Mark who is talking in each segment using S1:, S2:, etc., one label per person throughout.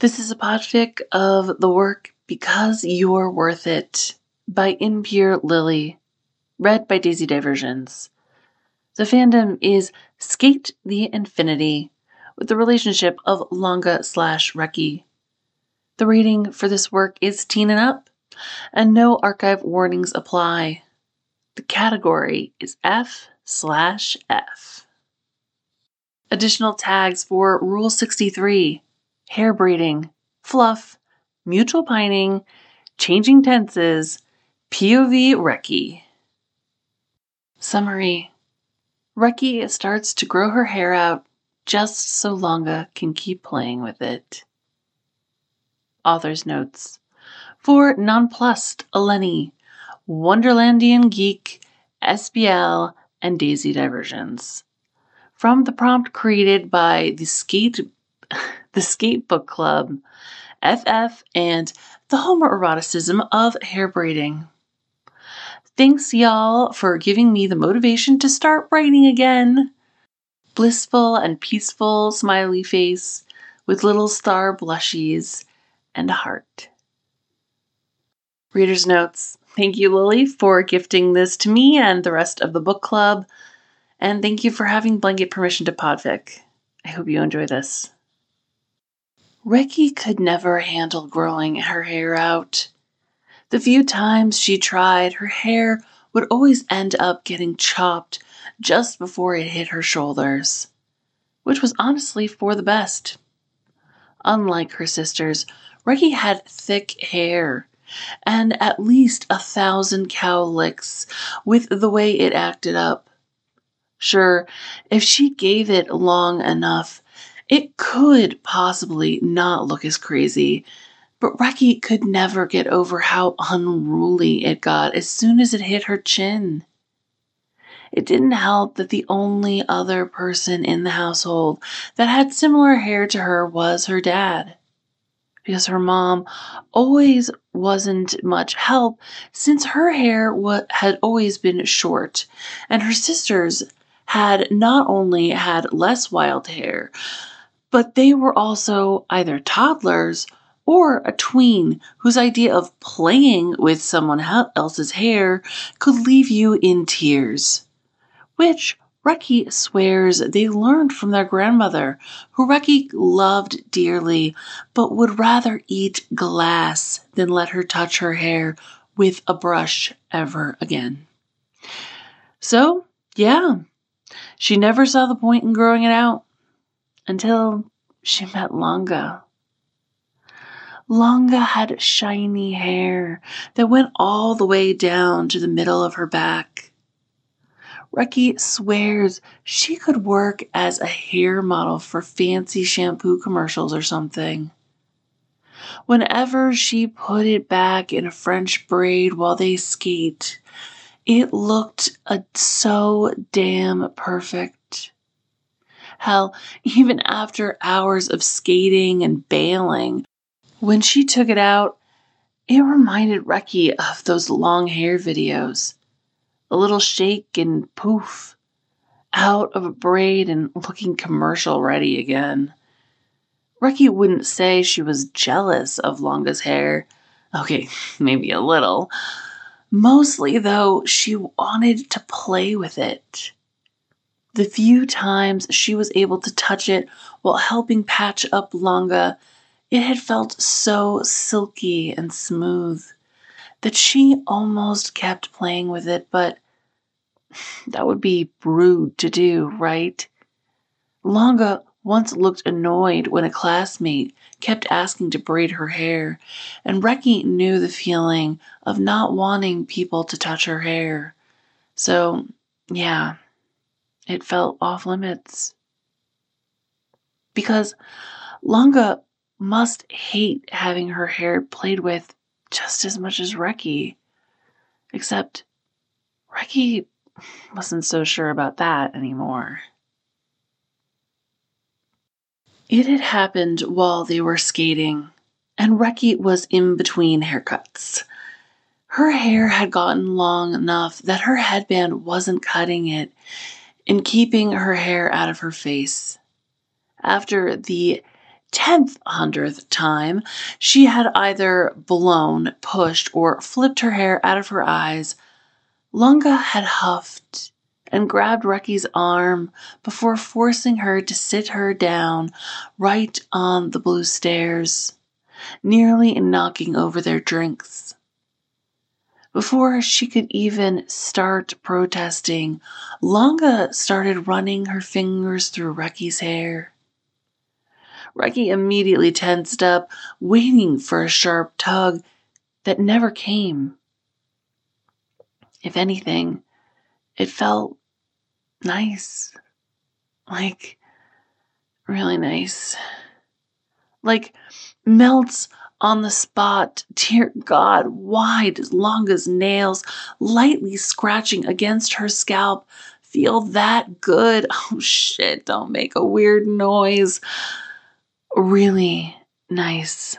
S1: This is a podfic of the work Because You're Worth It by Impure Lily, read by Daisy Diversions. The fandom is Skate the Infinity, with the relationship of Longa/Reki. The rating for this work is teen and up, and no archive warnings apply. The category is F/F. Additional tags for Rule 63, hair braiding, fluff, mutual pining, changing tenses, POV Reki. Summary. Reki starts to grow her hair out just so Longa can keep playing with it. Author's notes. For Nonplussed, Eleni, Wonderlandian Geek, SBL, and Daisy Diversions. From the prompt created by the Skate Book Club, FF, and the homoeroticism of hair braiding. Thanks, y'all, for giving me the motivation to start writing again. Blissful and peaceful smiley face with little star blushies and a heart. Reader's notes. Thank you, Lily, for gifting this to me and the rest of the book club. And thank you for having blanket permission to podfic. I hope you enjoy this. Reki could never handle growing her hair out. The few times she tried, her hair would always end up getting chopped just before it hit her shoulders, which was honestly for the best. Unlike her sisters, Reki had thick hair and at least 1,000 cowlicks with the way it acted up. Sure, if she gave it long enough, it could possibly not look as crazy, but Reki could never get over how unruly it got as soon as it hit her chin. It didn't help that the only other person in the household that had similar hair to her was her dad, because her mom always wasn't much help since her hair had always been short, and her sisters had not only had less wild hair, but they were also either toddlers or a tween whose idea of playing with someone else's hair could leave you in tears, which Reki swears they learned from their grandmother, who Reki loved dearly, but would rather eat glass than let her touch her hair with a brush ever again. So, yeah, she never saw the point in growing it out until she met Longa. Longa had shiny hair that went all the way down to the middle of her back. Reki swears she could work as a hair model for fancy shampoo commercials or something. Whenever she put it back in a French braid while they skate, it looked so damn perfect. Hell, even after hours of skating and bailing, when she took it out, it reminded Reki of those long hair videos. A little shake and poof, out of a braid and looking commercial ready again. Reki wouldn't say she was jealous of Longa's hair. Okay, maybe a little. Mostly, though, she wanted to play with it. The few times she was able to touch it while helping patch up Longa, it had felt so silky and smooth that she almost kept playing with it, but that would be rude to do, right? Longa once looked annoyed when a classmate kept asking to braid her hair, and Reki knew the feeling of not wanting people to touch her hair. So, yeah, it felt off limits. Because Longa must hate having her hair played with just as much as Reki. Except Reki wasn't so sure about that anymore. It had happened while they were skating, and Reki was in between haircuts. Her hair had gotten long enough that her headband wasn't cutting it and keeping her hair out of her face. After the 10th, 100th time, she had either blown, pushed, or flipped her hair out of her eyes, Lunga had huffed and grabbed Recky's arm before forcing her to sit her down right on the blue stairs, nearly knocking over their drinks. Before she could even start protesting, Lunga started running her fingers through Recky's hair. Recky immediately tensed up, waiting for a sharp tug that never came. If anything, it felt nice. Like, really nice. Like, melts on the spot. Dear God, why does Longa's nails, lightly scratching against her scalp, feel that good? Oh shit, don't make a weird noise. Really nice.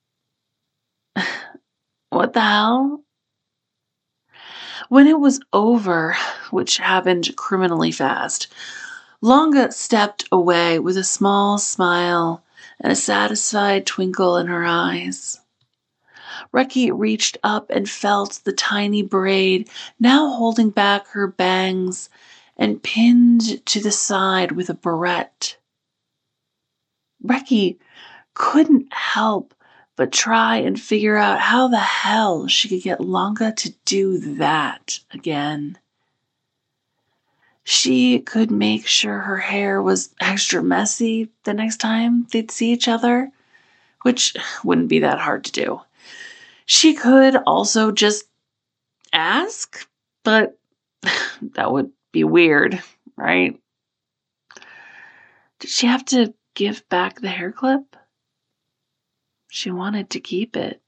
S1: What the hell? When it was over, which happened criminally fast, Longa stepped away with a small smile and a satisfied twinkle in her eyes. Recky reached up and felt the tiny braid, now holding back her bangs, and pinned to the side with a barrette. Recky couldn't help but try and figure out how the hell she could get Longa to do that again. She could make sure her hair was extra messy the next time they'd see each other, which wouldn't be that hard to do. She could also just ask, but that would be weird, right? Did she have to give back the hair clip? She wanted to keep it.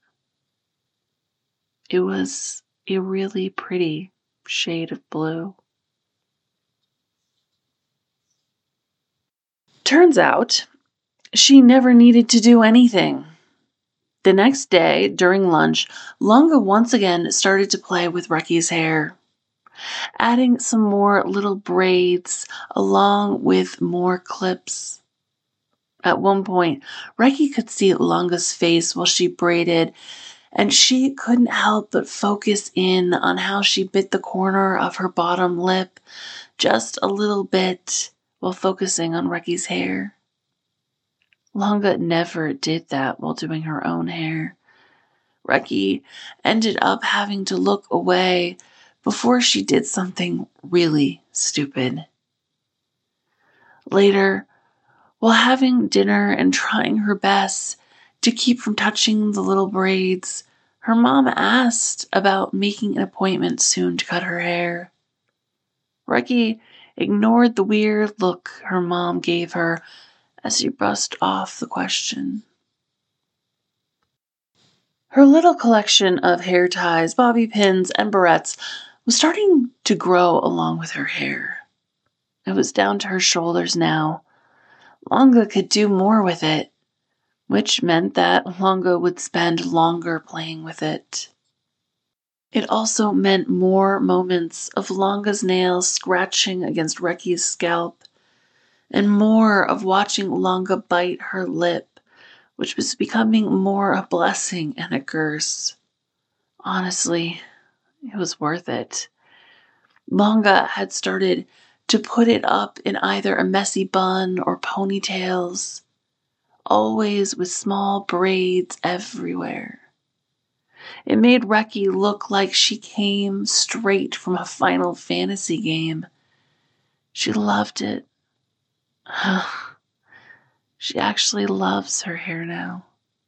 S1: It was a really pretty shade of blue. Turns out, she never needed to do anything. The next day, during lunch, Lunga once again started to play with Recky's hair, adding some more little braids along with more clips. At one point, Recky could see Lunga's face while she braided, and she couldn't help but focus in on how she bit the corner of her bottom lip just a little bit while focusing on Recky's hair. Lunga never did that while doing her own hair. Recky ended up having to look away before she did something really stupid. Later, while having dinner and trying her best to keep from touching the little braids, her mom asked about making an appointment soon to cut her hair. Recky ignored the weird look her mom gave her as she brushed off the question. Her little collection of hair ties, bobby pins, and barrettes was starting to grow along with her hair. It was down to her shoulders now. Lunga could do more with it, which meant that Lunga would spend longer playing with it. It also meant more moments of Lunga's nails scratching against Recky's scalp, and more of watching Lunga bite her lip, which was becoming more a blessing and a curse. Honestly, it was worth it. Lunga had started to put it up in either a messy bun or ponytails, always with small braids everywhere. It made Recky look like she came straight from a Final Fantasy game. She loved it. She actually loves her hair now.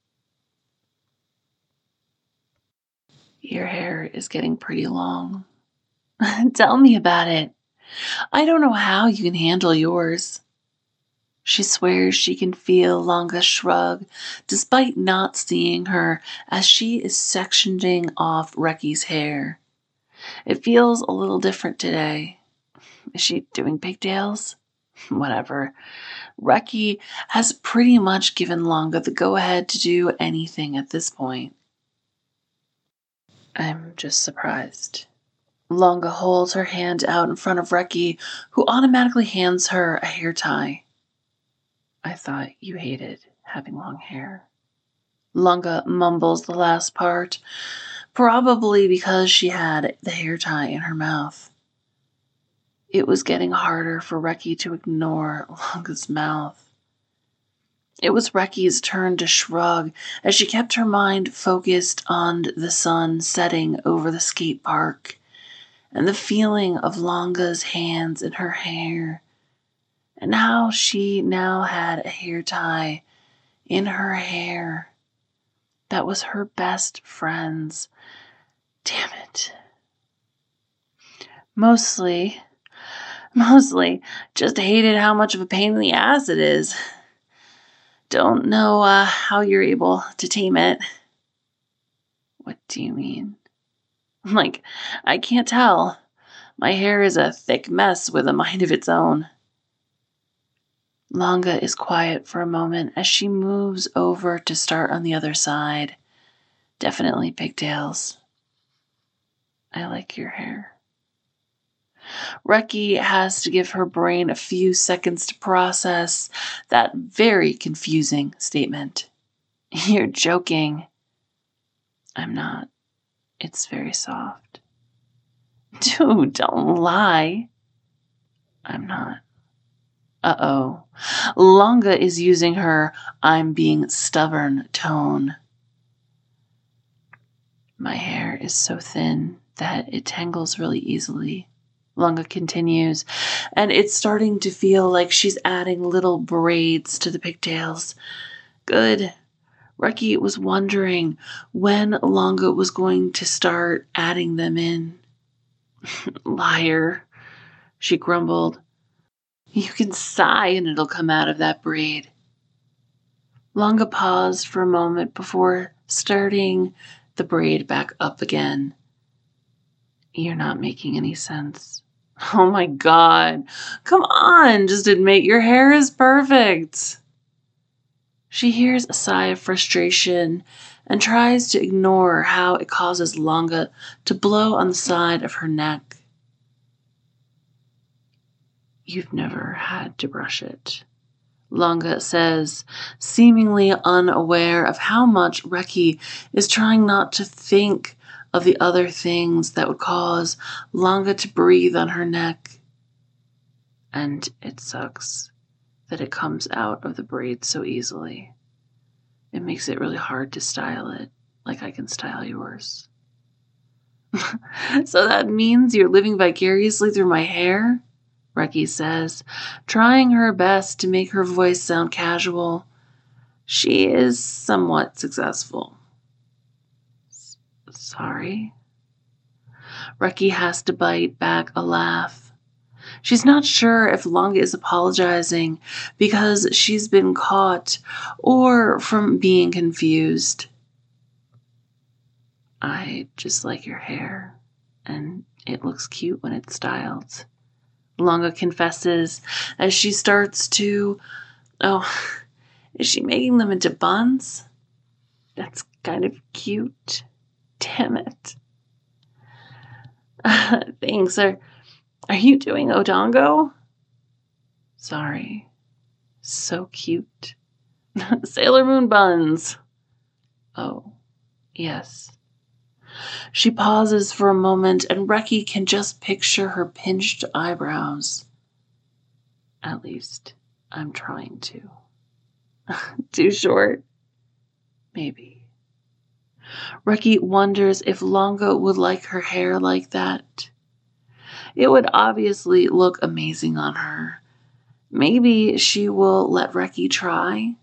S1: Your hair is getting pretty long. Tell me about it. I don't know how you can handle yours. She swears she can feel Lunga shrug, despite not seeing her, as she is sectioning off Recky's hair. It feels a little different today. Is she doing pigtails? Whatever. Recky has pretty much given Lunga the go-ahead to do anything at this point. I'm just surprised. Lunga holds her hand out in front of Recky, who automatically hands her a hair tie. I thought you hated having long hair. Lunga mumbles the last part, probably because she had the hair tie in her mouth. It was getting harder for Reki to ignore Lunga's mouth. It was Reki's turn to shrug as she kept her mind focused on the sun setting over the skate park and the feeling of Lunga's hands in her hair, and how she now had a hair tie in her hair that was her best friend's. Damn it. Mostly, just hated how much of a pain in the ass it is. Don't know how you're able to tame it. What do you mean? Like, I can't tell. My hair is a thick mess with a mind of its own. Lunga is quiet for a moment as she moves over to start on the other side. Definitely pigtails. I like your hair. Reki has to give her brain a few seconds to process that very confusing statement. You're joking. I'm not. It's very soft. Dude, don't lie. I'm not. Uh-oh. Lunga is using her I'm being stubborn tone. My hair is so thin that it tangles really easily. Lunga continues, and it's starting to feel like she's adding little braids to the pigtails. Good. Reki was wondering when Lunga was going to start adding them in. Liar, she grumbled. You can sigh and it'll come out of that braid. Lunga paused for a moment before starting the braid back up again. You're not making any sense. Oh my God. Come on, just admit your hair is perfect. She hears a sigh of frustration and tries to ignore how it causes Lunga to blow on the side of her neck. You've never had to brush it, Lunga says, seemingly unaware of how much Reki is trying not to think of the other things that would cause Lunga to breathe on her neck. And it sucks that it comes out of the braid so easily. It makes it really hard to style it, like I can style yours. So that means you're living vicariously through my hair? Reki says, trying her best to make her voice sound casual. She is somewhat successful. Sorry? Reki has to bite back a laugh. She's not sure if Lunga is apologizing because she's been caught or from being confused. I just like your hair, and it looks cute when it's styled. Lunga confesses as she starts to... Oh, is she making them into buns? That's kind of cute. Damn it. Thanks. Are you doing Odongo? Sorry. So cute. Sailor Moon buns. Oh, yes. She pauses for a moment, and Reki can just picture her pinched eyebrows. At least, I'm trying to. Too short? Maybe. Reki wonders if Lunga would like her hair like that. It would obviously look amazing on her. Maybe she will let Reki try.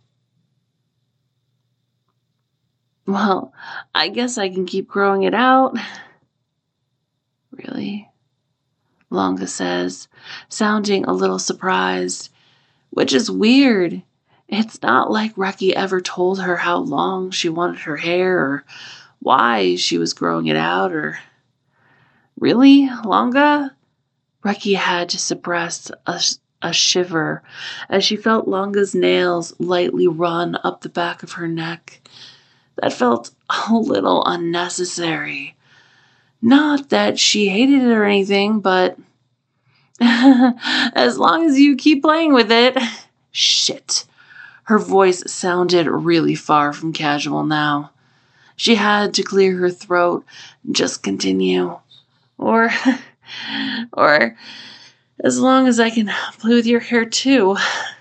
S1: Well, I guess I can keep growing it out. Really? Lunga says, sounding a little surprised, which is weird. It's not like Reki ever told her how long she wanted her hair or why she was growing it out or... Really, Lunga? Reki had to suppress a shiver as she felt Lunga's nails lightly run up the back of her neck. That felt a little unnecessary. Not that she hated it or anything, but as long as you keep playing with it. Shit. Her voice sounded really far from casual now. She had to clear her throat and just continue. Or, or as long as I can play with your hair too.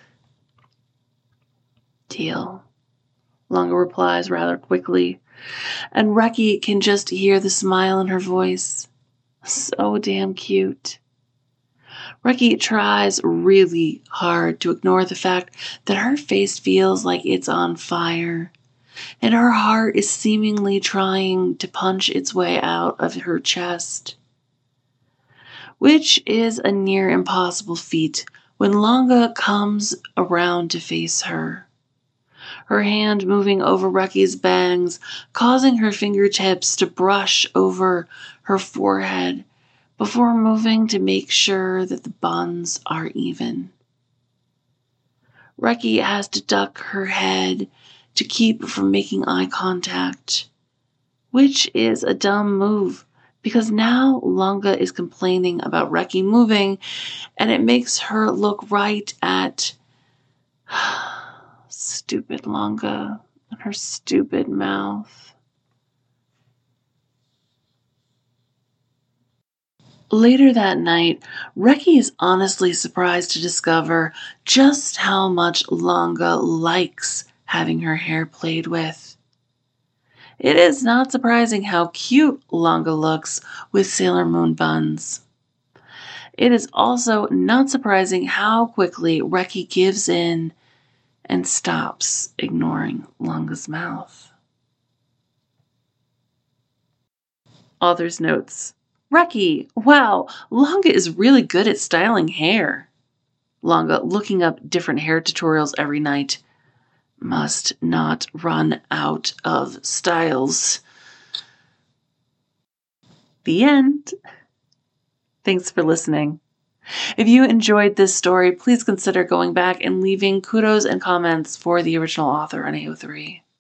S1: Deal. Lunga replies rather quickly, and Reki can just hear the smile in her voice. So damn cute. Reki tries really hard to ignore the fact that her face feels like it's on fire, and her heart is seemingly trying to punch its way out of her chest. Which is a near impossible feat when Lunga comes around to face her. Her hand moving over Reki's bangs, causing her fingertips to brush over her forehead before moving to make sure that the buns are even. Reki has to duck her head to keep from making eye contact, which is a dumb move because now Lunga is complaining about Reki moving, and it makes her look right at stupid Lunga and her stupid mouth. Later that night, Reki is honestly surprised to discover just how much Lunga likes having her hair played with. It is not surprising how cute Lunga looks with Sailor Moon buns. It is also not surprising how quickly Reki gives in and stops ignoring Lunga's mouth. Author's notes. Reki, wow, Lunga is really good at styling hair. Lunga, looking up different hair tutorials every night. Must not run out of styles. The end. Thanks for listening. If you enjoyed this story, please consider going back and leaving kudos and comments for the original author on AO3.